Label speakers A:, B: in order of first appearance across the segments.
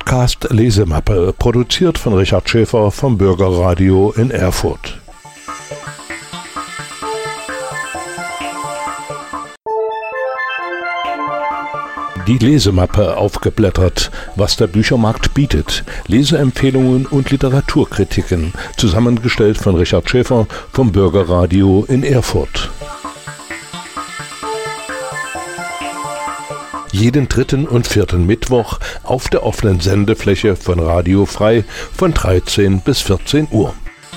A: Podcast Lesemappe, produziert von Richard Schäfer vom Bürgerradio in Erfurt. Die Lesemappe aufgeblättert, was der Büchermarkt bietet. Leseempfehlungen und Literaturkritiken, zusammengestellt von Richard Schäfer vom Bürgerradio in Erfurt. Jeden dritten und vierten Mittwoch auf der offenen Sendefläche von Radio Frei von 13 bis 14 Uhr.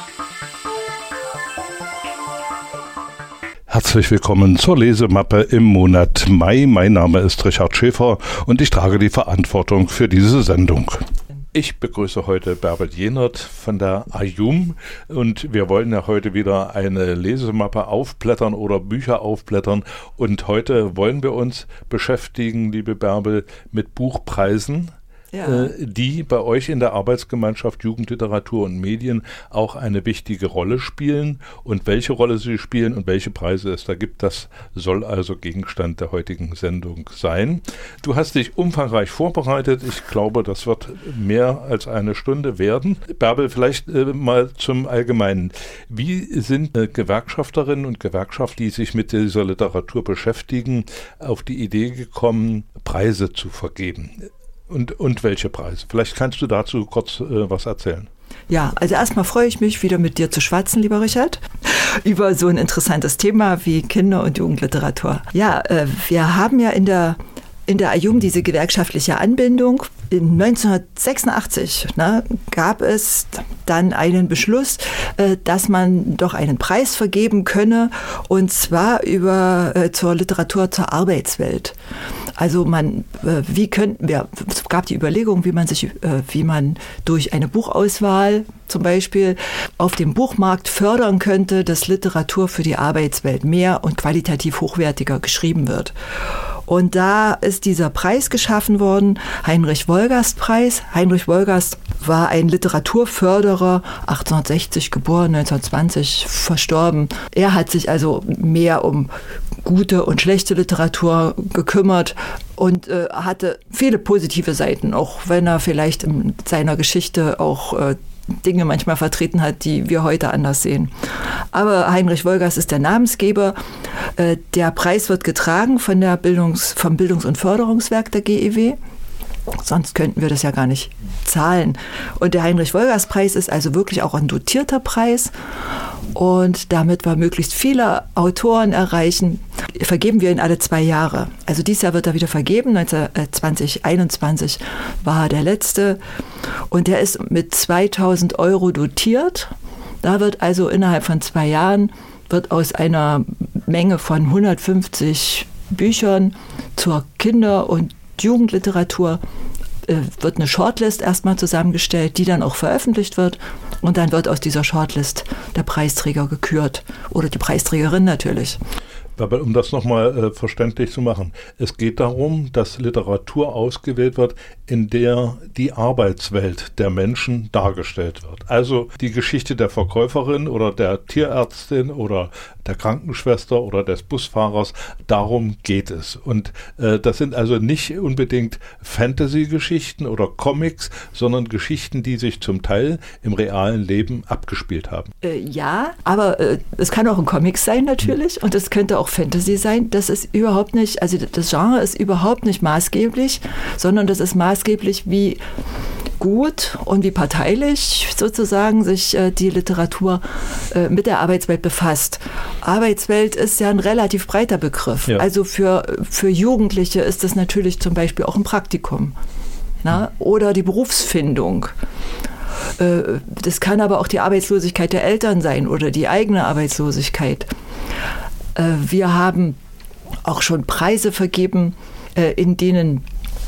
A: Herzlich willkommen zur Lesemappe im Monat Mai. Mein Name ist Richard Schäfer und ich trage die Verantwortung für diese Sendung. Ich begrüße heute Bärbel Jenert von der AJUM und wir wollen ja heute wieder eine Lesemappe aufblättern oder Bücher aufblättern und heute wollen wir uns beschäftigen, liebe Bärbel, mit Buchpreisen. Ja. Die bei euch in der Arbeitsgemeinschaft Jugendliteratur und Medien auch eine wichtige Rolle spielen. Und welche Rolle sie spielen und welche Preise es da gibt, das soll also Gegenstand der heutigen Sendung sein. Du hast dich umfangreich vorbereitet. Ich glaube, das wird mehr als eine Stunde werden. Bärbel, vielleicht mal zum Allgemeinen. Wie sind Gewerkschafterinnen und Gewerkschafter, die sich mit dieser Literatur beschäftigen, auf die Idee gekommen, Preise zu vergeben? Und welche Preise? Vielleicht kannst du dazu kurz was erzählen.
B: Ja, also erstmal freue ich mich, wieder mit dir zu schwatzen, lieber Richard, über so ein interessantes Thema wie Kinder- und Jugendliteratur. Ja, wir haben ja in der AJUM diese gewerkschaftliche Anbindung. In 1986 gab es dann einen Beschluss, dass man doch einen Preis vergeben könne, und zwar zur Literatur zur Arbeitswelt. Also es gab die Überlegung, wie man durch eine Buchauswahl zum Beispiel auf dem Buchmarkt fördern könnte, dass Literatur für die Arbeitswelt mehr und qualitativ hochwertiger geschrieben wird. Und da ist dieser Preis geschaffen worden, Heinrich-Wolgast-Preis. Heinrich Wolgast war ein Literaturförderer, 1860 geboren, 1920 verstorben. Er hat sich also mehr um gute und schlechte Literatur gekümmert und hatte viele positive Seiten, auch wenn er vielleicht in seiner Geschichte auch Dinge manchmal vertreten hat, die wir heute anders sehen. Aber Heinrich Wolgast ist der Namensgeber. Der Preis wird getragen vom Bildungs- und Förderungswerk der GEW. Sonst könnten wir das ja gar nicht zahlen. Und der Heinrich-Wolgast-Preis ist also wirklich auch ein dotierter Preis. Und damit wir möglichst viele Autoren erreichen, vergeben wir ihn alle 2 Jahre. Also dieses Jahr wird er wieder vergeben. 2021 war der letzte. Und der ist mit 2.000 € dotiert. Da wird also innerhalb von 2 Jahren aus einer Menge von 150 Büchern zur Kinder- und Jugendliteratur wird eine Shortlist erstmal zusammengestellt, die dann auch veröffentlicht wird, und dann wird aus dieser Shortlist der Preisträger gekürt oder die Preisträgerin natürlich.
A: Aber um das nochmal verständlich zu machen, es geht darum, dass Literatur ausgewählt wird, in der die Arbeitswelt der Menschen dargestellt wird. Also die Geschichte der Verkäuferin oder der Tierärztin oder der Krankenschwester oder des Busfahrers, darum geht es. Und das sind also nicht unbedingt Fantasy-Geschichten oder Comics, sondern Geschichten, die sich zum Teil im realen Leben abgespielt haben.
B: Ja, aber es kann auch ein Comic sein natürlich, und es könnte auch Fantasy sein. Das ist überhaupt nicht, also das Genre ist überhaupt nicht maßgeblich, sondern das ist maßgeblich, wie gut und wie parteilich sozusagen sich die Literatur mit der Arbeitswelt befasst. Arbeitswelt ist ja ein relativ breiter Begriff. Ja. Also für Jugendliche ist das natürlich zum Beispiel auch ein Praktikum, oder die Berufsfindung. Das kann aber auch die Arbeitslosigkeit der Eltern sein oder die eigene Arbeitslosigkeit. Wir haben auch schon Preise vergeben, in denen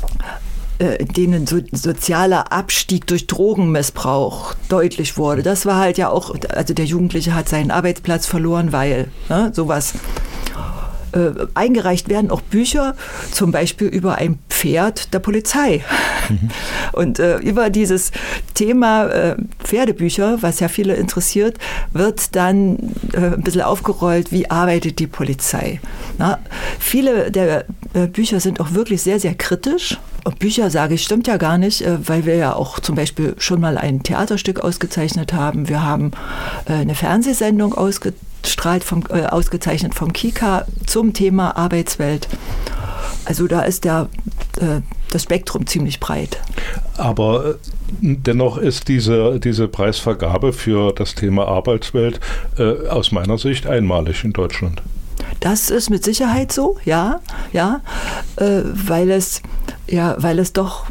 B: sozialer Abstieg durch Drogenmissbrauch deutlich wurde. Das war halt ja auch, also der Jugendliche hat seinen Arbeitsplatz verloren, weil sowas. Eingereicht werden auch Bücher, zum Beispiel über ein Pferd der Polizei. Und über dieses Thema Pferdebücher, was ja viele interessiert, wird dann ein bisschen aufgerollt, wie arbeitet die Polizei. Na, viele der Bücher sind auch wirklich sehr, sehr kritisch. Bücher, sage ich, stimmt ja gar nicht, weil wir ja auch zum Beispiel schon mal ein Theaterstück ausgezeichnet haben. Wir haben eine Fernsehsendung ausgezeichnet vom KIKA zum Thema Arbeitswelt. Also da ist das Spektrum ziemlich breit.
A: Aber dennoch ist diese Preisvergabe für das Thema Arbeitswelt aus meiner Sicht einmalig in Deutschland.
B: Das ist mit Sicherheit so, ja, weil es doch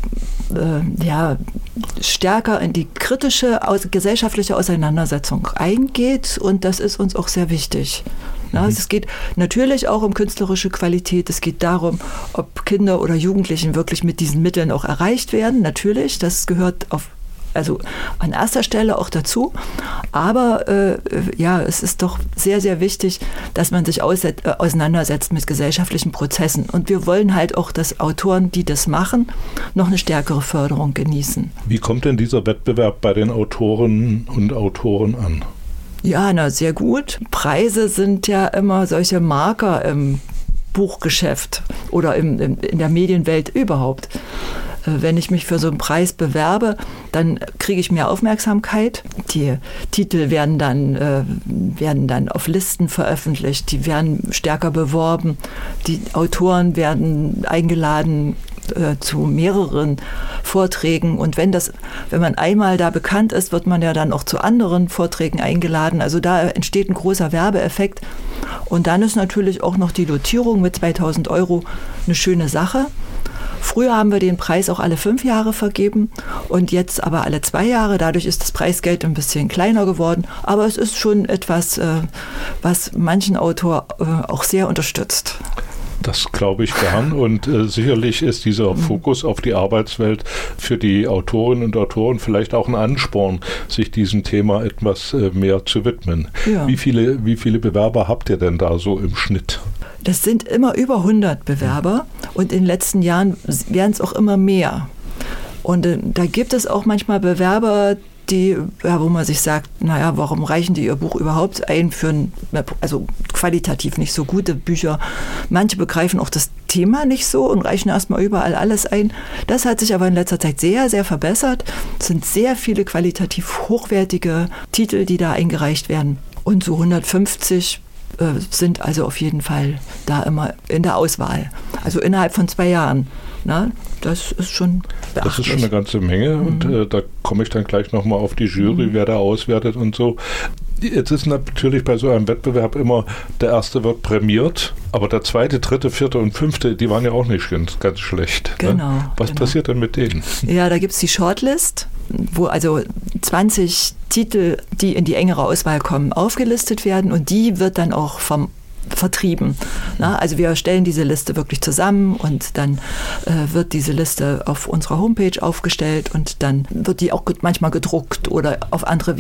B: stärker in die kritische gesellschaftliche Auseinandersetzung eingeht und das ist uns auch sehr wichtig. Ja, es geht natürlich auch um künstlerische Qualität. Es geht darum, ob Kinder oder Jugendlichen wirklich mit diesen Mitteln auch erreicht werden. Natürlich, das gehört an erster Stelle auch dazu. Aber es ist doch sehr, sehr wichtig, dass man sich auseinandersetzt mit gesellschaftlichen Prozessen. Und wir wollen halt auch, dass Autoren, die das machen, noch eine stärkere Förderung genießen.
A: Wie kommt denn dieser Wettbewerb bei den Autorinnen und Autoren an?
B: Ja, sehr gut. Preise sind ja immer solche Marker im Buchgeschäft oder in der Medienwelt überhaupt. Wenn ich mich für so einen Preis bewerbe, dann kriege ich mehr Aufmerksamkeit. Die Titel werden dann auf Listen veröffentlicht, die werden stärker beworben, die Autoren werden eingeladen zu mehreren Vorträgen und wenn man einmal da bekannt ist, wird man ja dann auch zu anderen Vorträgen eingeladen. Also da entsteht ein großer Werbeeffekt und dann ist natürlich auch noch die Dotierung mit 2.000 € eine schöne Sache. Früher haben wir den Preis auch alle 5 Jahre vergeben und jetzt aber alle 2 Jahre. Dadurch ist das Preisgeld ein bisschen kleiner geworden. Aber es ist schon etwas, was manchen Autor auch sehr unterstützt.
A: Das glaube ich gern und sicherlich ist dieser Fokus auf die Arbeitswelt für die Autorinnen und Autoren vielleicht auch ein Ansporn, sich diesem Thema etwas mehr zu widmen. Ja. Wie viele Bewerber habt ihr denn da so im Schnitt?
B: Das sind immer über 100 Bewerber und in den letzten Jahren werden es auch immer mehr. Und da gibt es auch manchmal Bewerber, wo man sich sagt, warum reichen die ihr Buch überhaupt ein für qualitativ nicht so gute Bücher. Manche begreifen auch das Thema nicht so und reichen erstmal überall alles ein. Das hat sich aber in letzter Zeit sehr, sehr verbessert. Es sind sehr viele qualitativ hochwertige Titel, die da eingereicht werden. Und so 150 sind also auf jeden Fall da immer in der Auswahl. Also innerhalb von 2 Jahren. Na, das ist schon beachtlich.
A: Das ist schon eine ganze Menge und da komme ich dann gleich nochmal auf die Jury, wer da auswertet und so. Jetzt ist natürlich bei so einem Wettbewerb immer, der erste wird prämiert, aber der zweite, dritte, vierte und fünfte, die waren ja auch nicht ganz schlecht.
B: Genau.
A: Ne? Was passiert denn mit denen?
B: Ja, da gibt es die Shortlist, wo also 20 Titel, die in die engere Auswahl kommen, aufgelistet werden und die wird dann auch vertrieben. Na, also wir stellen diese Liste wirklich zusammen und dann wird diese Liste auf unserer Homepage aufgestellt und dann wird die auch manchmal gedruckt oder auf anderen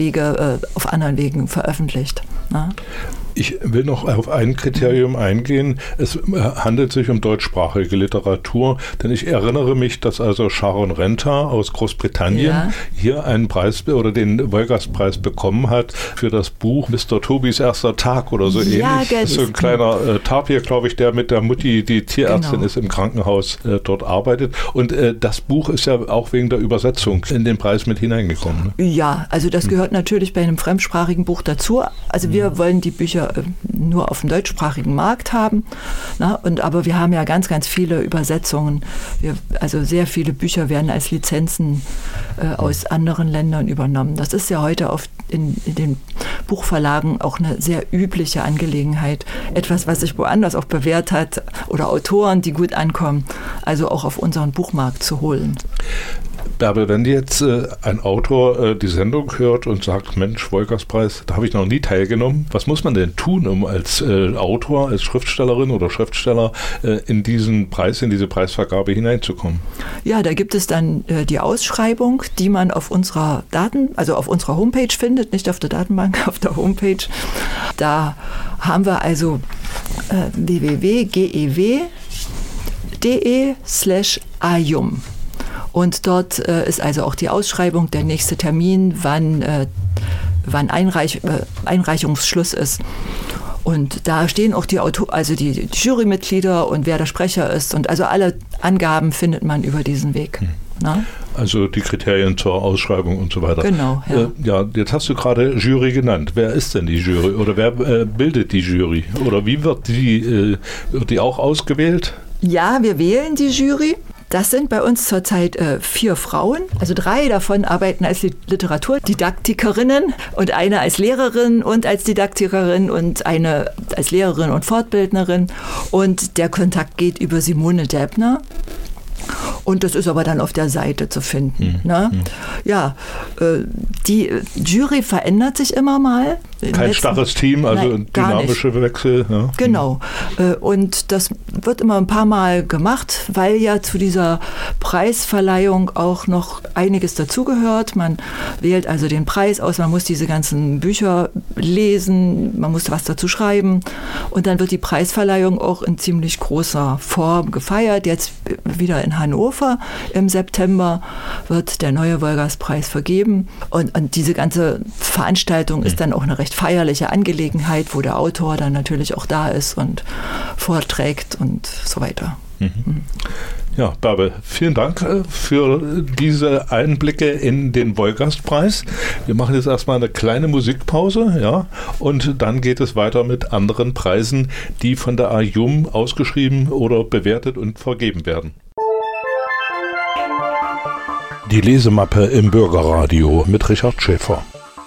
B: Wegen veröffentlicht. Na?
A: Ich will noch auf ein Kriterium eingehen. Es handelt sich um deutschsprachige Literatur, denn ich erinnere mich, dass also Sharon Renta aus Großbritannien hier einen Preis oder den Wolgast-Preis bekommen hat für das Buch Mr. Tobys erster Tag oder so ähnlich. Das ist so ein kleiner Tapir, glaube ich, der mit der Mutti, die Tierärztin ist, im Krankenhaus dort arbeitet. Und das Buch ist ja auch wegen der Übersetzung in den Preis mit hineingekommen. Ne?
B: Ja, also das gehört natürlich bei einem fremdsprachigen Buch dazu. Also wir wollen die Bücher nur auf dem deutschsprachigen Markt haben. Aber wir haben ja ganz, ganz viele Übersetzungen. Also sehr viele Bücher werden als Lizenzen aus anderen Ländern übernommen. Das ist ja heute oft in den Buchverlagen auch eine sehr übliche Angelegenheit. Etwas, was sich woanders auch bewährt hat oder Autoren, die gut ankommen, also auch auf unseren Buchmarkt zu holen.
A: Bärbel, wenn jetzt ein Autor die Sendung hört und sagt, Mensch, Wolgast-Preis, da habe ich noch nie teilgenommen. Was muss man denn tun, um als Autor, als Schriftstellerin oder Schriftsteller in diese Preisvergabe hineinzukommen? Ja,
B: da gibt es dann die Ausschreibung, die man auf unserer auf unserer Homepage findet, nicht auf der Datenbank, auf der Homepage. Da haben wir also www.gew www.ayum. Und dort ist also auch die Ausschreibung, der nächste Termin, wann Einreichungsschluss ist. Und da stehen auch die Jurymitglieder und wer der Sprecher ist. Und also alle Angaben findet man über diesen Weg. Na?
A: Also die Kriterien zur Ausschreibung und so weiter.
B: Genau, ja.
A: Jetzt hast du gerade Jury genannt. Wer ist denn die Jury oder wer bildet die Jury? Oder wie wird die auch ausgewählt?
B: Ja, wir wählen die Jury. Das sind bei uns zurzeit 4 Frauen. Also 3 davon arbeiten als Literaturdidaktikerinnen und eine als Lehrerin und als Didaktikerin und eine als Lehrerin und Fortbildnerin. Und der Kontakt geht über Simone Däbner. Und das ist aber dann auf der Seite zu finden. Ne? Ja, die Jury verändert sich immer mal.
A: Kein starres Team, also
B: Nein,
A: dynamische Wechsel. Ja.
B: Genau. Und das wird immer ein paar Mal gemacht, weil ja zu dieser Preisverleihung auch noch einiges dazugehört. Man wählt also den Preis aus, man muss diese ganzen Bücher lesen, man muss was dazu schreiben. Und dann wird die Preisverleihung auch in ziemlich großer Form gefeiert. Jetzt wieder in Hannover im September wird der neue Wolgast-Preis vergeben. Und diese ganze Veranstaltung ist dann auch eine recht feierliche Angelegenheit, wo der Autor dann natürlich auch da ist und vorträgt und so weiter.
A: Ja, Bärbel, vielen Dank für diese Einblicke in den Wolgast-Preis. Wir machen jetzt erstmal eine kleine Musikpause, ja, und dann geht es weiter mit anderen Preisen, die von der AJUM ausgeschrieben oder bewertet und vergeben werden. Die Lesemappe im Bürgerradio mit Richard Schäfer.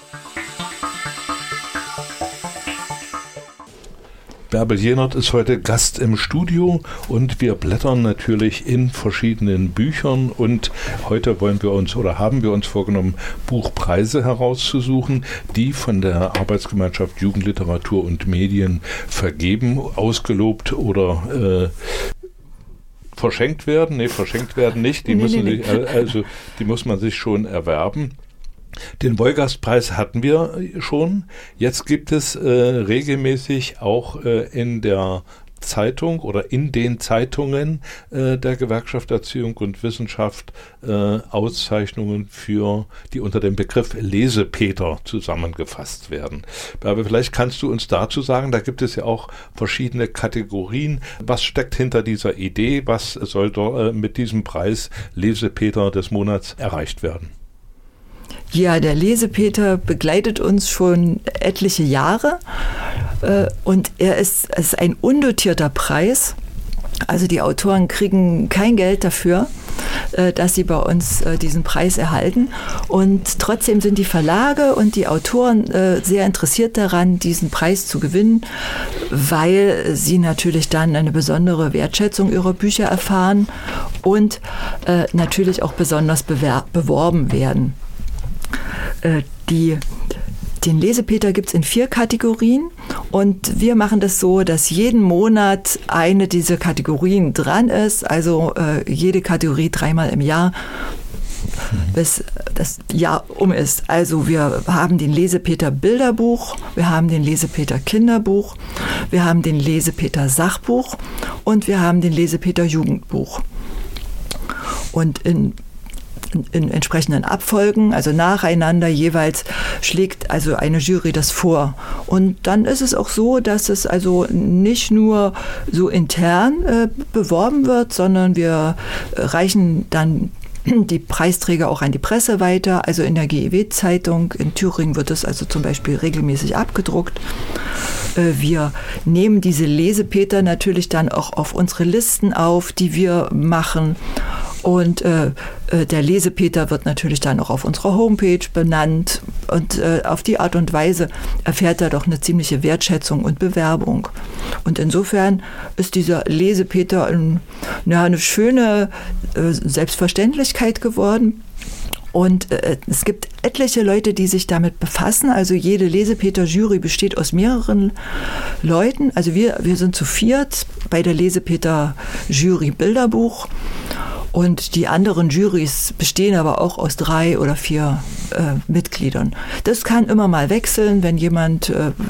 A: Bärbel Jenert ist heute Gast im Studio und wir blättern natürlich in verschiedenen Büchern und heute haben wir uns vorgenommen, Buchpreise herauszusuchen, die von der Arbeitsgemeinschaft Jugendliteratur und Medien vergeben, ausgelobt oder verschenkt werden. Nee, verschenkt werden nicht. Die muss man sich schon erwerben. Den Wolgast-Preis hatten wir schon. Jetzt gibt es regelmäßig auch in der Zeitung oder in den Zeitungen der Gewerkschaft Erziehung und Wissenschaft Auszeichnungen die unter dem Begriff Lesepeter zusammengefasst werden. Aber vielleicht kannst du uns dazu sagen, da gibt es ja auch verschiedene Kategorien. Was steckt hinter dieser Idee? Was soll mit diesem Preis Lesepeter des Monats erreicht werden?
B: Ja, der Lesepeter begleitet uns schon etliche Jahre und es ist ein undotierter Preis. Also die Autoren kriegen kein Geld dafür, dass sie bei uns diesen Preis erhalten. Und trotzdem sind die Verlage und die Autoren sehr interessiert daran, diesen Preis zu gewinnen, weil sie natürlich dann eine besondere Wertschätzung ihrer Bücher erfahren und natürlich auch besonders beworben werden. Den Lesepeter gibt es in 4 Kategorien und wir machen das so, dass jeden Monat eine dieser Kategorien dran ist, also jede Kategorie 3-mal im Jahr, bis das Jahr um ist. Also wir haben den Lesepeter Bilderbuch, wir haben den Lesepeter Kinderbuch, wir haben den Lesepeter Sachbuch und wir haben den Lesepeter Jugendbuch. Und in entsprechenden Abfolgen, also nacheinander jeweils, schlägt also eine Jury das vor. Und dann ist es auch so, dass es also nicht nur so intern beworben wird, sondern wir reichen dann die Preisträger auch an die Presse weiter. Also in der GEW-Zeitung in Thüringen wird es also zum Beispiel regelmäßig abgedruckt. Wir nehmen diese Lesepeter natürlich dann auch auf unsere Listen auf, die wir machen. Und der Lesepeter wird natürlich dann auch auf unserer Homepage benannt. Und auf die Art und Weise erfährt er doch eine ziemliche Wertschätzung und Bewerbung. Und insofern ist dieser Lesepeter eine schöne Selbstverständlichkeit geworden. Und es gibt etliche Leute, die sich damit befassen. Also jede Lesepeter-Jury besteht aus mehreren Leuten. Also wir sind zu 4 bei der Lesepeter-Jury Bilderbuch. Und die anderen Jurys bestehen aber auch aus 3 oder 4 Mitgliedern. Das kann immer mal wechseln, wenn jemand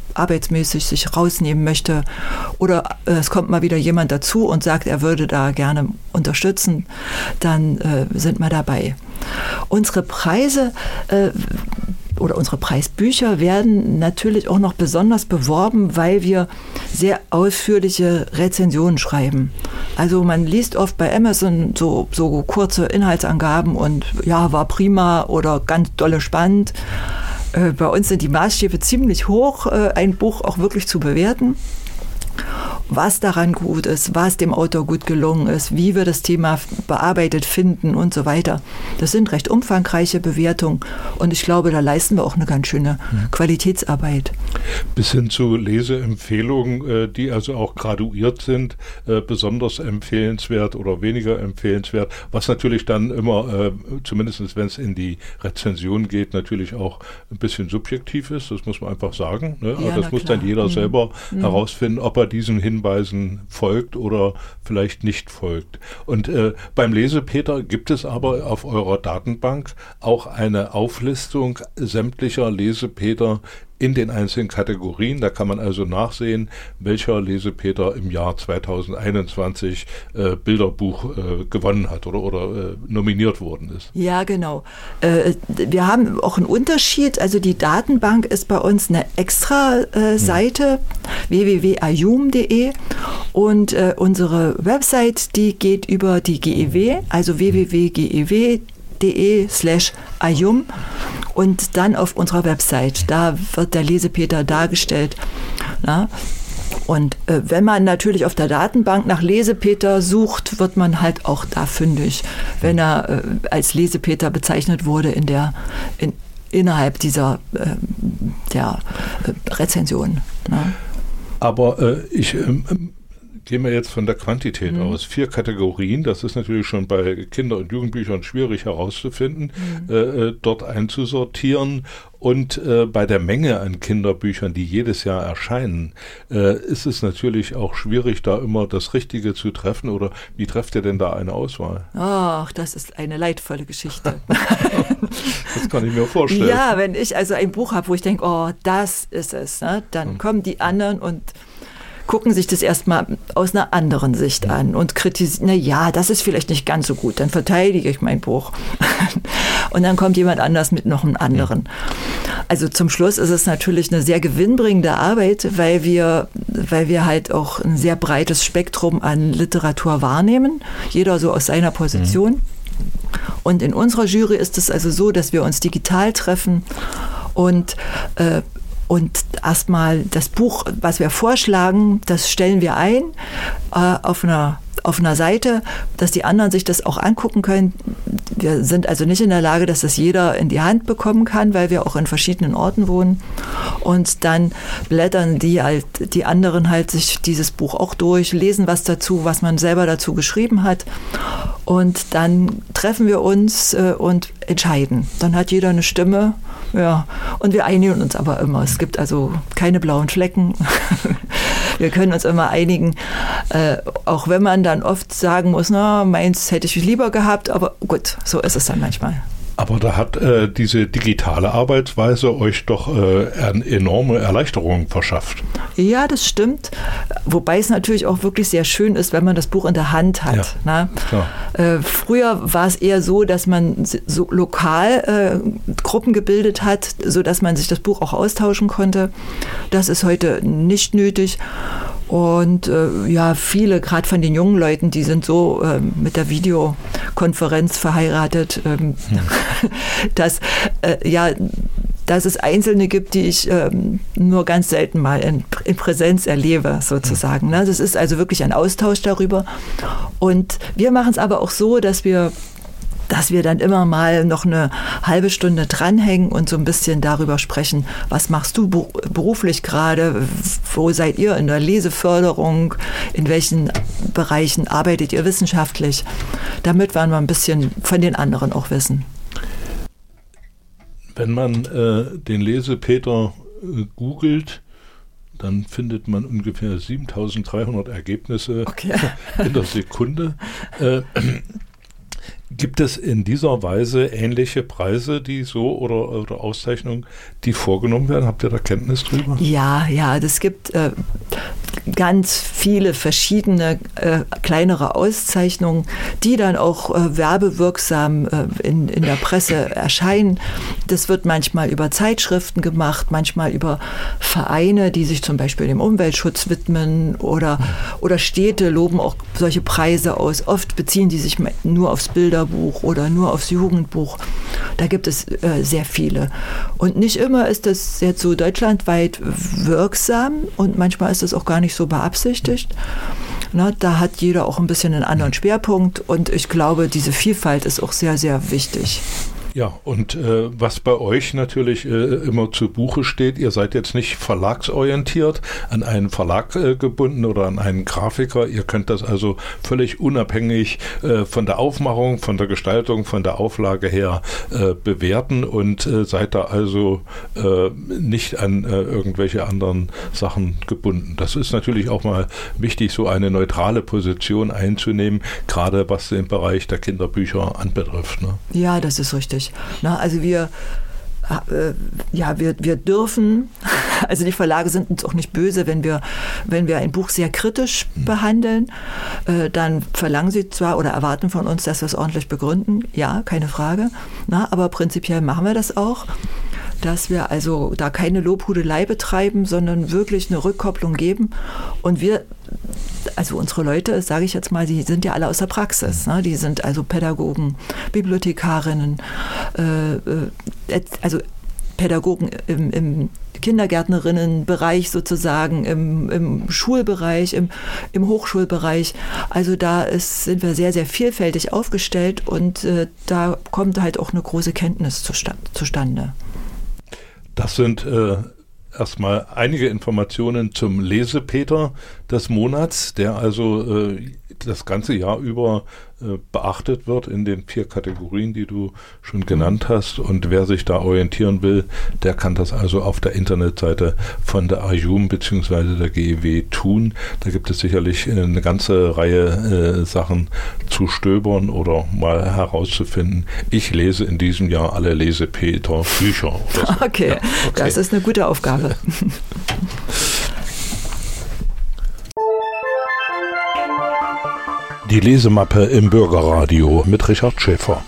B: arbeitsmäßig sich rausnehmen möchte oder es kommt mal wieder jemand dazu und sagt, er würde da gerne unterstützen, dann sind wir dabei. Unsere Preise oder unsere Preisbücher werden natürlich auch noch besonders beworben, weil wir sehr ausführliche Rezensionen schreiben. Also man liest oft bei Amazon so kurze Inhaltsangaben und ja, war prima oder ganz dolle spannend. Bei uns sind die Maßstäbe ziemlich hoch, ein Buch auch wirklich zu bewerten. Was daran gut ist, was dem Autor gut gelungen ist, wie wir das Thema bearbeitet finden und so weiter. Das sind recht umfangreiche Bewertungen und ich glaube, da leisten wir auch eine ganz schöne Qualitätsarbeit.
A: Bis hin zu Leseempfehlungen, die also auch graduiert sind, besonders empfehlenswert oder weniger empfehlenswert, was natürlich dann immer, zumindest wenn es in die Rezension geht, natürlich auch ein bisschen subjektiv ist, das muss man einfach sagen. Ne?
B: Ja,
A: das muss dann jeder selber herausfinden, ob er diesen Hinweisen folgt oder vielleicht nicht folgt. Und beim Lesepeter gibt es aber auf eurer Datenbank auch eine Auflistung sämtlicher Lesepeter in den einzelnen Kategorien. Da kann man also nachsehen, welcher Lesepeter im Jahr 2021 Bilderbuch gewonnen hat oder nominiert worden ist.
B: Ja, genau. Wir haben auch einen Unterschied. Also die Datenbank ist bei uns eine extra Seite, www.ayum.de, und unsere Website, die geht über die GEW, also www.gew.de/ayum. Und dann auf unserer Website, da wird der Lesepeter dargestellt. Na? Und wenn man natürlich auf der Datenbank nach Lesepeter sucht, wird man halt auch da fündig, wenn er als Lesepeter bezeichnet wurde innerhalb dieser der Rezension. Na?
A: Aber ich gehen wir jetzt von der Quantität aus. 4 Kategorien, das ist natürlich schon bei Kinder- und Jugendbüchern schwierig herauszufinden, dort einzusortieren. Und bei der Menge an Kinderbüchern, die jedes Jahr erscheinen, ist es natürlich auch schwierig, da immer das Richtige zu treffen. Oder wie trefft ihr denn da eine Auswahl?
B: Ach, das ist eine leidvolle Geschichte.
A: Das kann ich mir vorstellen.
B: Ja, wenn ich also ein Buch habe, wo ich denke, oh, das ist es, ne? Dann kommen die anderen und gucken sich das erstmal aus einer anderen Sicht an und kritisieren, na ja, das ist vielleicht nicht ganz so gut, dann verteidige ich mein Buch. Und dann kommt jemand anders mit noch einem anderen. Also zum Schluss ist es natürlich eine sehr gewinnbringende Arbeit, weil wir halt auch ein sehr breites Spektrum an Literatur wahrnehmen, jeder so aus seiner Position. Und in unserer Jury ist es also so, dass wir uns digital treffen und erstmal das Buch, was wir vorschlagen, das stellen wir ein auf einer Seite, dass die anderen sich das auch angucken können. Wir sind also nicht in der Lage, dass das jeder in die Hand bekommen kann, weil wir auch in verschiedenen Orten wohnen. Und dann blättern die anderen halt sich dieses Buch auch durch, lesen was dazu, was man selber dazu geschrieben hat. Und dann treffen wir uns und entscheiden. Dann hat jeder eine Stimme. Ja, und wir einigen uns aber immer. Es gibt also keine blauen Flecken. Wir können uns immer einigen, auch wenn man dann oft sagen muss, na, meins hätte ich lieber gehabt, aber gut, so ist es dann manchmal.
A: Aber da hat diese digitale Arbeitsweise euch doch eine enorme Erleichterung verschafft.
B: Ja, das stimmt. Wobei es natürlich auch wirklich sehr schön ist, wenn man das Buch in der Hand hat. Ja, früher war es eher so, dass man so lokal Gruppen gebildet hat, sodass man sich das Buch auch austauschen konnte. Das ist heute nicht nötig. Und viele, gerade von den jungen Leuten, die sind so mit der Videokonferenz verheiratet, dass es Einzelne gibt, die ich nur ganz selten mal in Präsenz erlebe, sozusagen. Das ist also wirklich ein Austausch darüber. Und wir machen es aber auch so, dass wir dann immer mal noch eine halbe Stunde dranhängen und so ein bisschen darüber sprechen, was machst du beruflich gerade, wo seid ihr in der Leseförderung, in welchen Bereichen arbeitet ihr wissenschaftlich, damit wir ein bisschen von den anderen auch wissen.
A: Wenn man den Lesepeter googelt, dann findet man ungefähr 7.300 Ergebnisse in der Sekunde. Gibt es in dieser Weise ähnliche Preise, die so oder Auszeichnungen, die vorgenommen werden? Habt ihr da Kenntnis drüber?
B: Ja, das gibt ganz viele verschiedene kleinere Auszeichnungen, die dann auch werbewirksam in der Presse erscheinen. Das wird manchmal über Zeitschriften gemacht, manchmal über Vereine, die sich zum Beispiel dem Umweltschutz widmen oder Städte loben auch solche Preise aus. Oft beziehen die sich nur aufs Bilderbuch oder nur aufs Jugendbuch. Da gibt es sehr viele. Und nicht immer ist das jetzt so deutschlandweit wirksam und manchmal ist es auch gar nicht so beabsichtigt. Na, da hat jeder auch ein bisschen einen anderen Schwerpunkt und ich glaube, diese Vielfalt ist auch sehr, sehr wichtig.
A: Ja, und was bei euch natürlich immer zu Buche steht, ihr seid jetzt nicht verlagsorientiert, an einen Verlag gebunden oder an einen Grafiker. Ihr könnt das also völlig unabhängig von der Aufmachung, von der Gestaltung, von der Auflage her bewerten und seid da also nicht an irgendwelche anderen Sachen gebunden. Das ist natürlich auch mal wichtig, so eine neutrale Position einzunehmen, gerade was den Bereich der Kinderbücher anbetrifft. Ne?
B: Ja, das ist richtig. Na, also wir dürfen, also die Verlage sind uns auch nicht böse, wenn wir ein Buch sehr kritisch behandeln, dann verlangen sie zwar oder erwarten von uns, dass wir es ordentlich begründen, ja, keine Frage, aber prinzipiell machen wir das auch, dass wir also da keine Lobhudelei betreiben, sondern wirklich eine Rückkopplung geben und also unsere Leute, sage ich jetzt mal, die sind ja alle aus der Praxis. Ne? Die sind also Pädagogen, Bibliothekarinnen, also Pädagogen im Kindergärtnerinnenbereich sozusagen, im Schulbereich, im Hochschulbereich. Also da sind wir sehr, sehr vielfältig aufgestellt und da kommt halt auch eine große Kenntnis zustande.
A: Das sind erstmal einige Informationen zum Lesepeter des Monats, der also das ganze Jahr über beachtet wird in den 4 Kategorien, die du schon genannt hast. Und wer sich da orientieren will, der kann das also auf der Internetseite von der AJUM bzw. der GEW tun. Da gibt es sicherlich eine ganze Reihe Sachen zu stöbern oder mal herauszufinden. Ich lese in diesem Jahr alle Lesepeter-Bücher.
B: So. Okay. Ja, okay, das ist eine gute Aufgabe.
A: Die Lesemappe im Bürgerradio mit Richard Schäfer.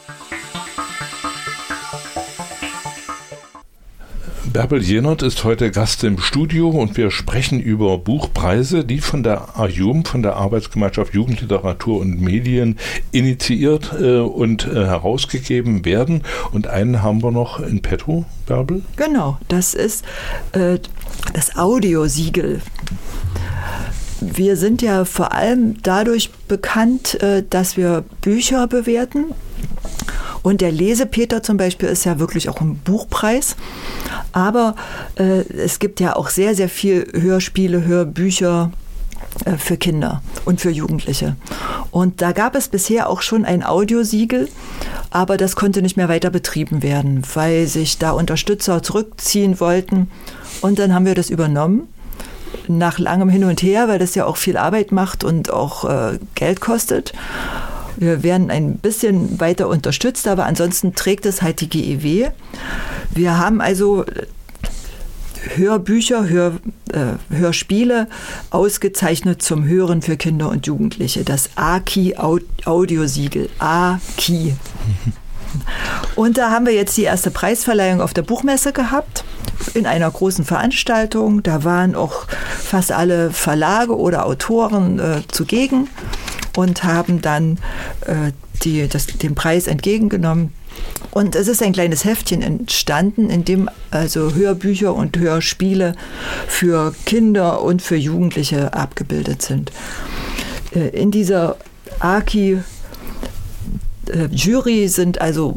A: Bärbel Jenert ist heute Gast im Studio und wir sprechen über Buchpreise, die von der AJUM, von der Arbeitsgemeinschaft Jugendliteratur und Medien initiiert und herausgegeben werden. Und einen haben wir noch in petto, Bärbel?
B: Genau, das ist das Audiosiegel. Wir sind ja vor allem dadurch bekannt, dass wir Bücher bewerten. Und der Lesepeter zum Beispiel ist ja wirklich auch ein Buchpreis. Aber es gibt ja auch sehr, sehr viel Hörspiele, Hörbücher für Kinder und für Jugendliche. Und da gab es bisher auch schon ein Audiosiegel, aber das konnte nicht mehr weiter betrieben werden, weil sich da Unterstützer zurückziehen wollten. Und dann haben wir das übernommen. Nach langem Hin und Her, weil das ja auch viel Arbeit macht und auch Geld kostet. Wir werden ein bisschen weiter unterstützt, aber ansonsten trägt es halt die GEW. Wir haben also Hörbücher, Hörspiele ausgezeichnet zum Hören für Kinder und Jugendliche. Das AKI Audiosiegel. AKI. Und da haben wir jetzt die erste Preisverleihung auf der Buchmesse gehabt, in einer großen Veranstaltung. Da waren auch fast alle Verlage oder Autoren zugegen und haben dann den Preis entgegengenommen. Und es ist ein kleines Heftchen entstanden, in dem also Hörbücher und Hörspiele für Kinder und für Jugendliche abgebildet sind. In dieser AKI Jury sind also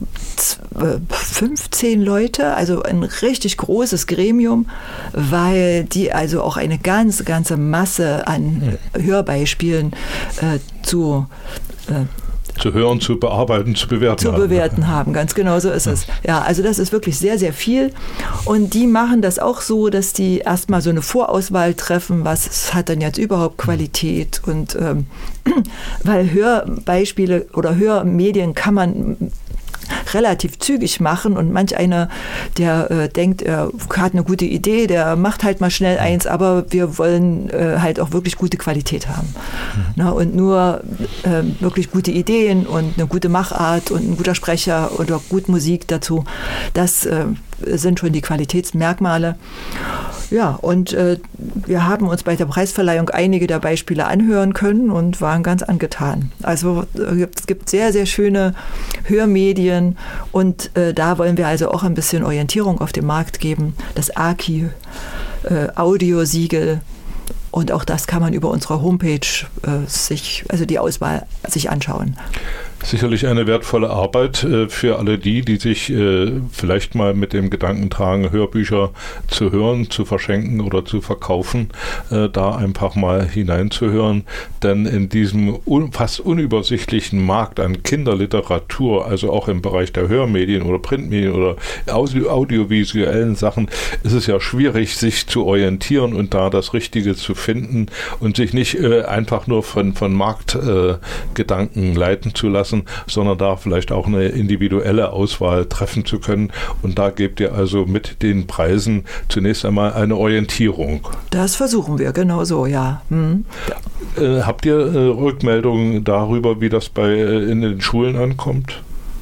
B: 15 Leute, also ein richtig großes Gremium, weil die also auch eine ganze Masse an Hörbeispielen
A: zu hören, zu bearbeiten, zu bewerten
B: haben. Ganz genau so ist es. Ja, also das ist wirklich sehr, sehr viel. Und die machen das auch so, dass die erstmal so eine Vorauswahl treffen, was hat denn jetzt überhaupt Qualität. Und weil Hörbeispiele oder Hörmedien kann man relativ zügig machen und manch einer, der denkt, er hat eine gute Idee, der macht halt mal schnell eins, aber wir wollen halt auch wirklich gute Qualität haben. Na, und nur wirklich gute Ideen und eine gute Machart und ein guter Sprecher oder gut Musik dazu, das sind schon die Qualitätsmerkmale. Ja, und wir haben uns bei der Preisverleihung einige der Beispiele anhören können und waren ganz angetan. Also es gibt sehr, sehr schöne Hörmedien und da wollen wir also auch ein bisschen Orientierung auf den Markt geben. Das AKI Audiosiegel. Und auch das kann man über unsere Homepage die Auswahl sich anschauen.
A: Sicherlich eine wertvolle Arbeit für alle die sich vielleicht mal mit dem Gedanken tragen, Hörbücher zu hören, zu verschenken oder zu verkaufen, da einfach mal hineinzuhören. Denn in diesem fast unübersichtlichen Markt an Kinderliteratur, also auch im Bereich der Hörmedien oder Printmedien oder audiovisuellen Sachen, ist es ja schwierig, sich zu orientieren und da das Richtige zu finden und sich nicht einfach nur von Marktgedanken leiten zu lassen, sondern da vielleicht auch eine individuelle Auswahl treffen zu können. Und da gebt ihr also mit den Preisen zunächst einmal eine Orientierung.
B: Das versuchen wir, genau so, ja.
A: Habt ihr Rückmeldungen darüber, wie das in den Schulen ankommt?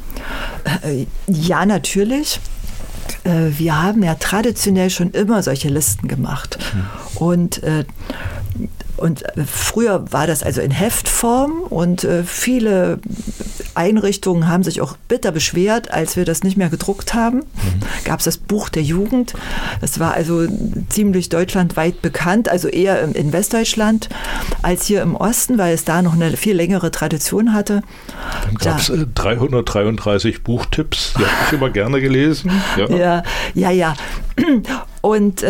B: Ja, natürlich. Wir haben ja traditionell schon immer solche Listen gemacht. Und früher war das also in Heftform und viele Einrichtungen haben sich auch bitter beschwert, als wir das nicht mehr gedruckt haben. Gab es das Buch der Jugend. Das war also ziemlich deutschlandweit bekannt, also eher in Westdeutschland als hier im Osten, weil es da noch eine viel längere Tradition hatte.
A: Dann gab es 333 Buchtipps, die habe ich immer gerne gelesen.
B: Ja. Und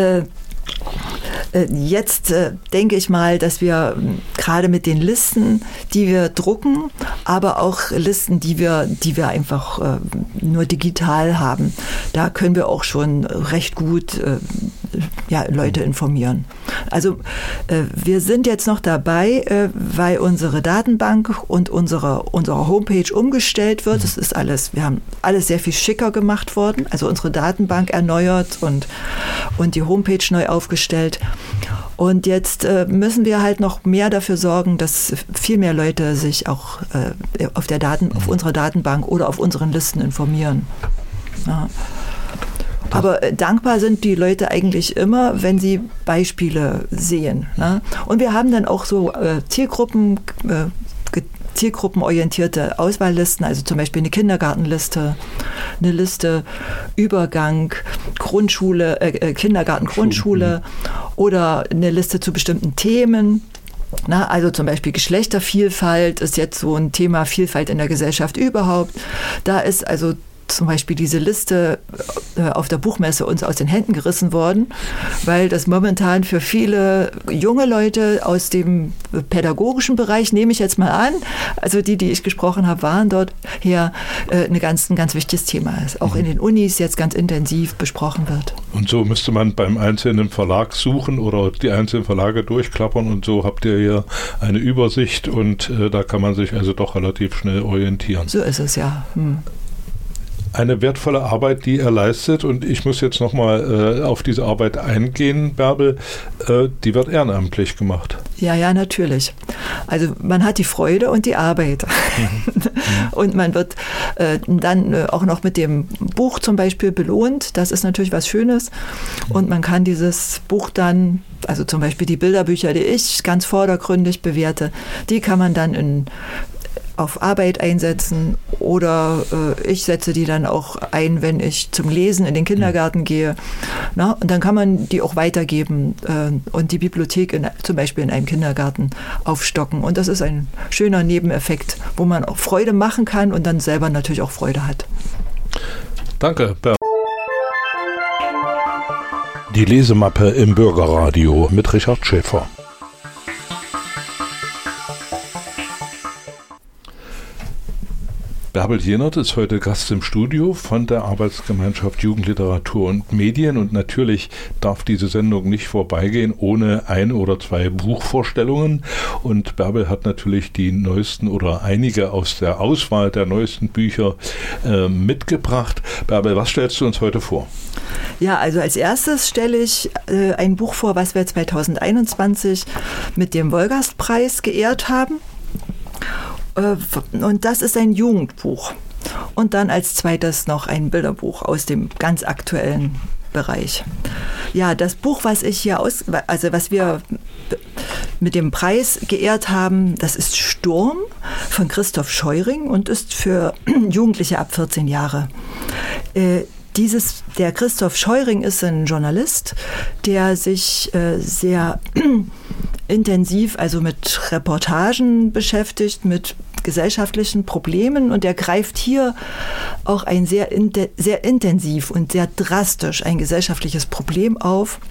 B: jetzt denke ich mal, dass wir gerade mit den Listen, die wir drucken, aber auch Listen, die wir einfach nur digital haben, da können wir auch schon recht gut Leute informieren. Also wir sind jetzt noch dabei, weil unsere Datenbank und unsere Homepage umgestellt wird. Das ist wir haben alles sehr viel schicker gemacht worden, also unsere Datenbank erneuert und die Homepage neu aufgestellt. Und jetzt müssen wir halt noch mehr dafür sorgen, dass viel mehr Leute sich auch auf unserer Datenbank oder auf unseren Listen informieren. Ja. Aber dankbar sind die Leute eigentlich immer, wenn sie Beispiele sehen. Ne? Und wir haben dann auch so zielgruppenorientierte Auswahllisten, also zum Beispiel eine Kindergartenliste, eine Liste Übergang Grundschule, Kindergarten, Grundschule oder eine Liste zu bestimmten Themen. Na, also zum Beispiel Geschlechtervielfalt ist jetzt so ein Thema, Vielfalt in der Gesellschaft überhaupt. Da ist also zum Beispiel diese Liste auf der Buchmesse uns aus den Händen gerissen worden, weil das momentan für viele junge Leute aus dem pädagogischen Bereich, nehme ich jetzt mal an, also die ich gesprochen habe, waren dort her, ein ganz wichtiges Thema ist. Auch in den Unis jetzt ganz intensiv besprochen wird.
A: Und so müsste man beim einzelnen Verlag suchen oder die einzelnen Verlage durchklappern und so habt ihr hier eine Übersicht und da kann man sich also doch relativ schnell orientieren.
B: So ist es, ja.
A: Eine wertvolle Arbeit, die er leistet, und ich muss jetzt nochmal auf diese Arbeit eingehen, Bärbel, die wird ehrenamtlich gemacht.
B: Ja, natürlich. Also man hat die Freude und die Arbeit. Und man wird dann auch noch mit dem Buch zum Beispiel belohnt. Das ist natürlich was Schönes. Und man kann dieses Buch dann, also zum Beispiel die Bilderbücher, die ich ganz vordergründig bewerte, die kann man dann auf Arbeit einsetzen oder ich setze die dann auch ein, wenn ich zum Lesen in den Kindergarten gehe. Na, und dann kann man die auch weitergeben und die Bibliothek zum Beispiel in einem Kindergarten aufstocken. Und das ist ein schöner Nebeneffekt, wo man auch Freude machen kann und dann selber natürlich auch Freude hat.
A: Danke, Bärbel. Die Lesemappe im Bürgerradio mit Richard Schäfer. Bärbel Jenert ist heute Gast im Studio von der Arbeitsgemeinschaft Jugendliteratur und Medien und natürlich darf diese Sendung nicht vorbeigehen ohne ein oder zwei Buchvorstellungen und Bärbel hat natürlich die neuesten oder einige aus der Auswahl der neuesten Bücher mitgebracht. Bärbel, was stellst du uns heute vor?
B: Ja, also als erstes stelle ich ein Buch vor, was wir 2021 mit dem Wolgast-Preis geehrt haben. Und das ist ein Jugendbuch. Und dann als zweites noch ein Bilderbuch aus dem ganz aktuellen Bereich. Ja, das Buch, was wir mit dem Preis geehrt haben, das ist Sturm von Christoph Scheuring und ist für Jugendliche ab 14 Jahre. Der Christoph Scheuring ist ein Journalist, der sich sehr intensiv also mit Reportagen beschäftigt, mit gesellschaftlichen Problemen und er greift hier auch ein sehr intensiv und sehr drastisch ein gesellschaftliches Problem auf.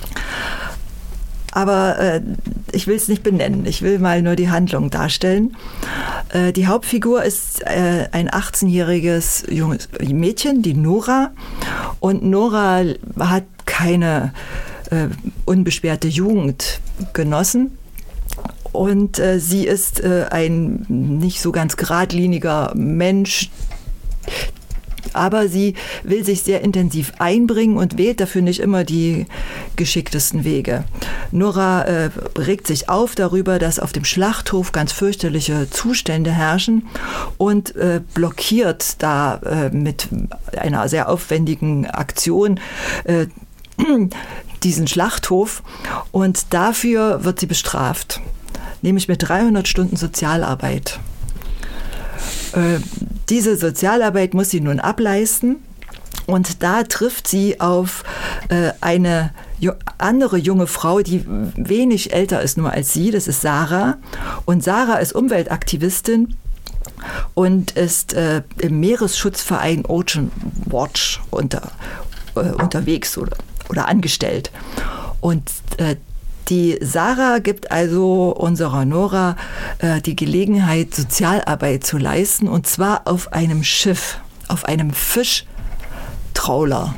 B: Aber ich will es nicht benennen, ich will mal nur die Handlung darstellen. Die Hauptfigur ist ein 18-jähriges junges Mädchen, die Nora. Und Nora hat keine unbeschwerte Jugend genossen. Und sie ist ein nicht so ganz geradliniger Mensch, aber sie will sich sehr intensiv einbringen und wählt dafür nicht immer die geschicktesten Wege. Nora regt sich auf darüber, dass auf dem Schlachthof ganz fürchterliche Zustände herrschen und blockiert da mit einer sehr aufwendigen Aktion diesen Schlachthof und dafür wird sie bestraft, nämlich mit 300 Stunden Sozialarbeit. Diese Sozialarbeit muss sie nun ableisten und da trifft sie auf eine andere junge Frau, die wenig älter ist nur als sie, das ist Sarah. Und Sarah ist Umweltaktivistin und ist im Meeresschutzverein Ocean Watch unterwegs oder angestellt. Und die Sarah gibt also unserer Nora die Gelegenheit, Sozialarbeit zu leisten, und zwar auf einem Schiff, auf einem Fischtrawler.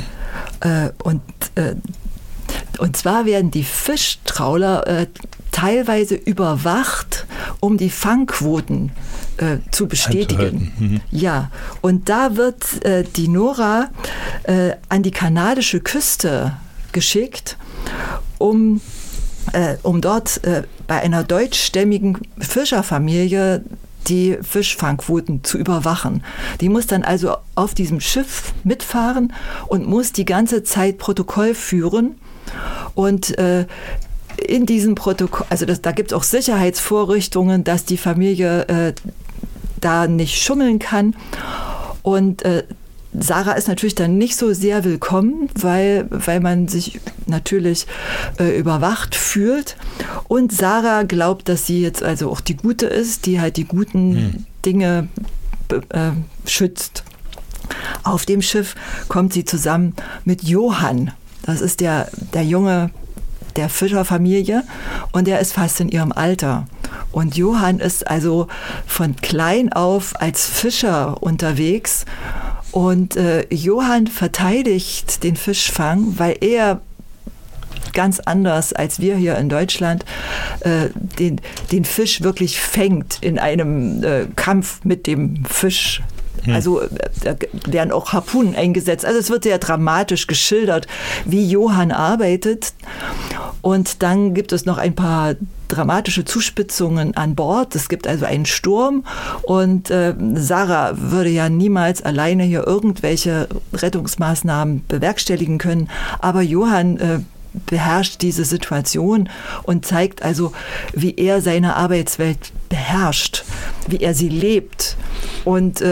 B: Und zwar werden die Fischtrawler teilweise überwacht, um die Fangquoten zu bestätigen. Ja, und da wird die Nora an die kanadische Küste geschickt, um dort bei einer deutschstämmigen Fischerfamilie die Fischfangquoten zu überwachen. Die muss dann also auf diesem Schiff mitfahren und muss die ganze Zeit Protokoll führen. Und in diesem Protokoll, also da gibt es auch Sicherheitsvorrichtungen, dass die Familie da nicht schummeln kann. Und Sarah ist natürlich dann nicht so sehr willkommen, weil man sich natürlich überwacht fühlt. Und Sarah glaubt, dass sie jetzt also auch die Gute ist, die halt die guten Dinge schützt. Auf dem Schiff kommt sie zusammen mit Johann. Das ist der Junge der Fischerfamilie und der ist fast in ihrem Alter. Und Johann ist also von klein auf als Fischer unterwegs. Und Johann verteidigt den Fischfang, weil er ganz anders als wir hier in Deutschland den Fisch wirklich fängt in einem Kampf mit dem Fisch. Also da werden auch Harpunen eingesetzt. Also es wird sehr dramatisch geschildert, wie Johann arbeitet. Und dann gibt es noch ein paar dramatische Zuspitzungen an Bord. Es gibt also einen Sturm und Sarah würde ja niemals alleine hier irgendwelche Rettungsmaßnahmen bewerkstelligen können. Aber Johann beherrscht diese Situation und zeigt also, wie er seine Arbeitswelt beherrscht, wie er sie lebt. Und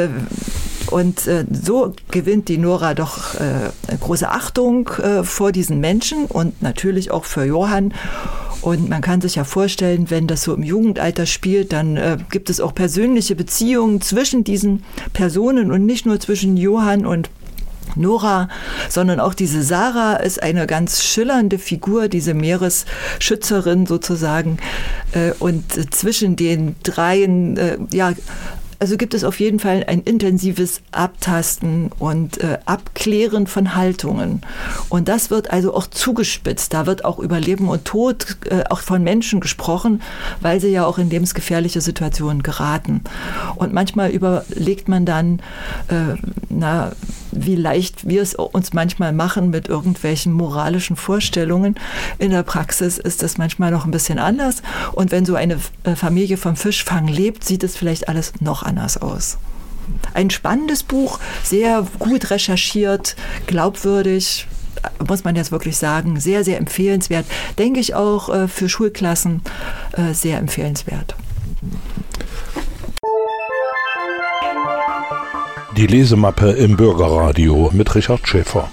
B: so gewinnt die Nora doch große Achtung vor diesen Menschen und natürlich auch für Johann. Und man kann sich ja vorstellen, wenn das so im Jugendalter spielt, dann gibt es auch persönliche Beziehungen zwischen diesen Personen und nicht nur zwischen Johann und Nora, sondern auch diese Sarah ist eine ganz schillernde Figur, diese Meeresschützerin sozusagen. Und zwischen den dreien Also gibt es auf jeden Fall ein intensives Abtasten und Abklären von Haltungen. Und das wird also auch zugespitzt. Da wird auch über Leben und Tod auch von Menschen gesprochen, weil sie ja auch in lebensgefährliche Situationen geraten. Und manchmal überlegt man dann, wie leicht wir es uns manchmal machen mit irgendwelchen moralischen Vorstellungen. In der Praxis ist das manchmal noch ein bisschen anders. Und wenn so eine Familie vom Fischfang lebt, sieht es vielleicht alles noch anders aus. Ein spannendes Buch, sehr gut recherchiert, glaubwürdig, muss man jetzt wirklich sagen, sehr, sehr empfehlenswert. Denke ich auch für Schulklassen sehr empfehlenswert.
A: Die Lesemappe im Bürgerradio mit Richard Schäfer.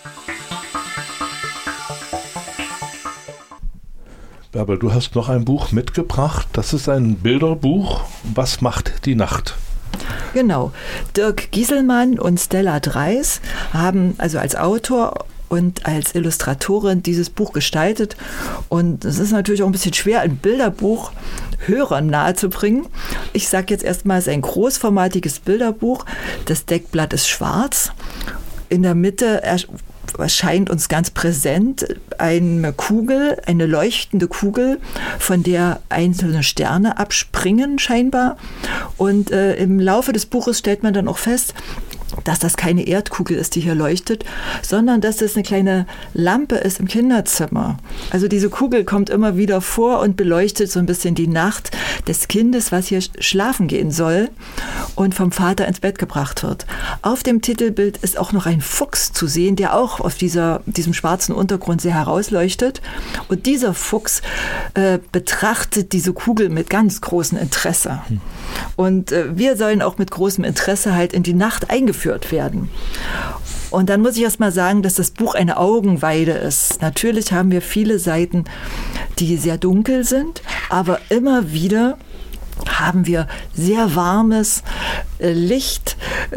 A: Bärbel, du hast noch ein Buch mitgebracht. Das ist ein Bilderbuch. Was macht die Nacht?
B: Genau. Dirk Gieselmann und Stella Dreis haben also als Autor und als Illustratorin dieses Buch gestaltet. Und es ist natürlich auch ein bisschen schwer, ein Bilderbuch Hörern nahezubringen. Ich sage jetzt erstmal, es ist ein großformatiges Bilderbuch. Das Deckblatt ist schwarz. In der Mitte erscheint uns ganz präsent eine Kugel, eine leuchtende Kugel, von der einzelne Sterne abspringen scheinbar. Und im Laufe des Buches stellt man dann auch fest, dass das keine Erdkugel ist, die hier leuchtet, sondern dass das eine kleine Lampe ist im Kinderzimmer. Also diese Kugel kommt immer wieder vor und beleuchtet so ein bisschen die Nacht des Kindes, was hier schlafen gehen soll und vom Vater ins Bett gebracht wird. Auf dem Titelbild ist auch noch ein Fuchs zu sehen, der auch auf diesem schwarzen Untergrund sehr herausleuchtet. Und dieser Fuchs betrachtet diese Kugel mit ganz großem Interesse. Und wir sollen auch mit großem Interesse halt in die Nacht eingeführt werden. Und dann muss ich erst mal sagen, dass das Buch eine Augenweide ist. Natürlich haben wir viele Seiten, die sehr dunkel sind, aber immer wieder haben wir sehr warmes Licht,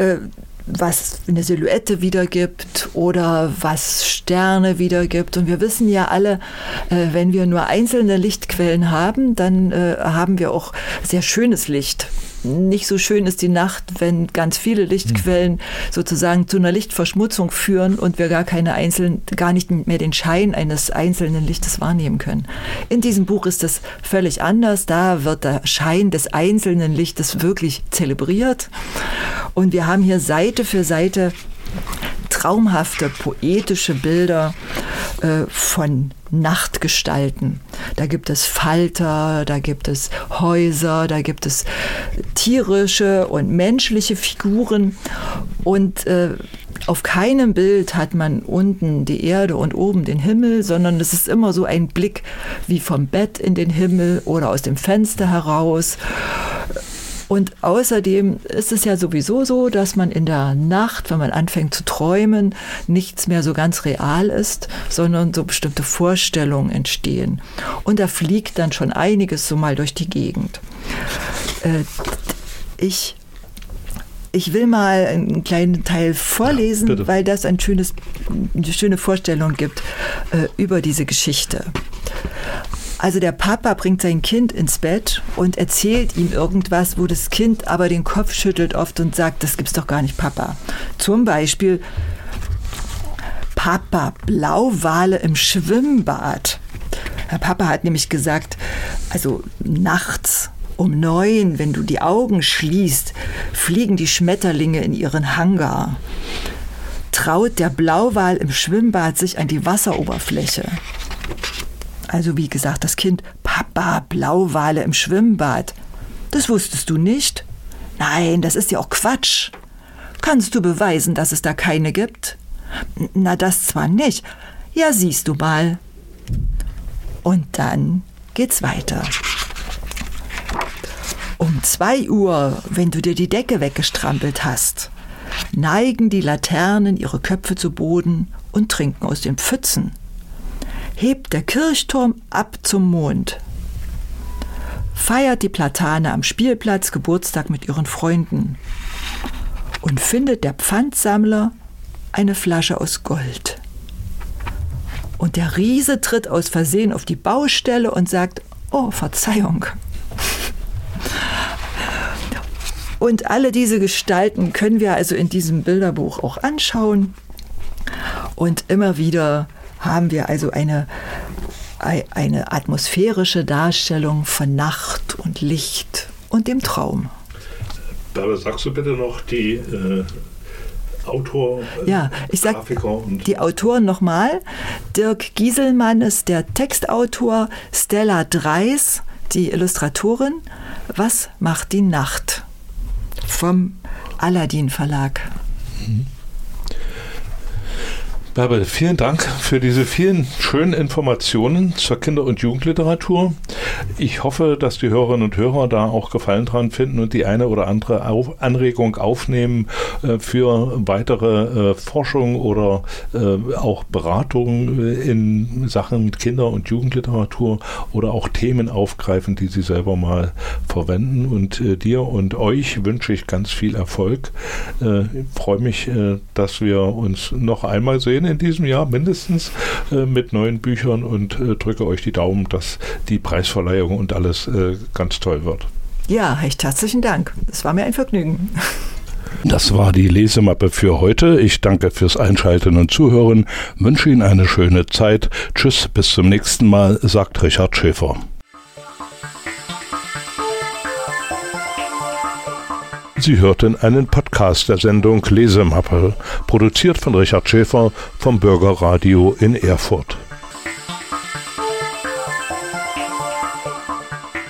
B: was eine Silhouette wiedergibt oder was Sterne wiedergibt. Und wir wissen ja alle, wenn wir nur einzelne Lichtquellen haben, dann haben wir auch sehr schönes Licht. Nicht so schön ist die Nacht, wenn ganz viele Lichtquellen sozusagen zu einer Lichtverschmutzung führen und wir gar nicht mehr den Schein eines einzelnen Lichtes wahrnehmen können. In diesem Buch ist das völlig anders. Da wird der Schein des einzelnen Lichtes wirklich zelebriert. Und wir haben hier Seite für Seite traumhafte, poetische Bilder von Nachtgestalten. Da gibt es Falter, da gibt es Häuser, da gibt es tierische und menschliche Figuren. Und auf keinem Bild hat man unten die Erde und oben den Himmel, sondern es ist immer so ein Blick wie vom Bett in den Himmel oder aus dem Fenster heraus. Und außerdem ist es ja sowieso so, dass man in der Nacht, wenn man anfängt zu träumen, nichts mehr so ganz real ist, sondern so bestimmte Vorstellungen entstehen. Und da fliegt dann schon einiges so mal durch die Gegend. Ich will mal einen kleinen Teil vorlesen, ja, weil das eine schöne Vorstellung gibt über diese Geschichte. Also der Papa bringt sein Kind ins Bett und erzählt ihm irgendwas, wo das Kind aber den Kopf schüttelt oft und sagt, das gibt's doch gar nicht, Papa. Zum Beispiel, Papa, Blauwale im Schwimmbad. Der Papa hat nämlich gesagt, also nachts um 9, wenn du die Augen schließt, fliegen die Schmetterlinge in ihren Hangar. Traut der Blauwal im Schwimmbad sich an die Wasseroberfläche. Also wie gesagt, das Kind, Papa, Blauwale im Schwimmbad. Das wusstest du nicht? Nein, das ist ja auch Quatsch. Kannst du beweisen, dass es da keine gibt? Na, das zwar nicht. Ja, siehst du mal. Und dann geht's weiter. Um 2 Uhr, wenn du dir die Decke weggestrampelt hast, neigen die Laternen ihre Köpfe zu Boden und trinken aus den Pfützen. Hebt der Kirchturm ab zum Mond. Feiert die Platane am Spielplatz Geburtstag mit ihren Freunden. Und findet der Pfandsammler eine Flasche aus Gold. Und der Riese tritt aus Versehen auf die Baustelle und sagt, oh, Verzeihung. Und alle diese Gestalten können wir also in diesem Bilderbuch auch anschauen. Und immer wieder haben wir also eine atmosphärische Darstellung von Nacht und Licht und dem Traum.
A: Bärbel, sagst du bitte noch die Autor,
B: Grafiker und die Autoren nochmal. Dirk Gieselmann ist der Textautor, Stella Dreis, die Illustratorin. Was macht die Nacht? Vom Aladdin Verlag.
A: Bärbel, vielen Dank für diese vielen schönen Informationen zur Kinder- und Jugendliteratur. Ich hoffe, dass die Hörerinnen und Hörer da auch Gefallen dran finden und die eine oder andere Anregung aufnehmen für weitere Forschung oder auch Beratung in Sachen Kinder- und Jugendliteratur oder auch Themen aufgreifen, die sie selber mal verwenden. Und dir und euch wünsche ich ganz viel Erfolg. Ich freue mich, dass wir uns noch einmal sehen in diesem Jahr mindestens mit neuen Büchern und drücke euch die Daumen, dass die Preisverleihung und alles ganz toll wird.
B: Ja, recht herzlichen Dank. Es war mir ein Vergnügen.
A: Das war die Lesemappe für heute. Ich danke fürs Einschalten und Zuhören, wünsche Ihnen eine schöne Zeit. Tschüss, bis zum nächsten Mal, sagt Richard Schäfer. Sie hörten einen Podcast der Sendung Lesemappe, produziert von Richard Schäfer vom Bürgerradio in Erfurt.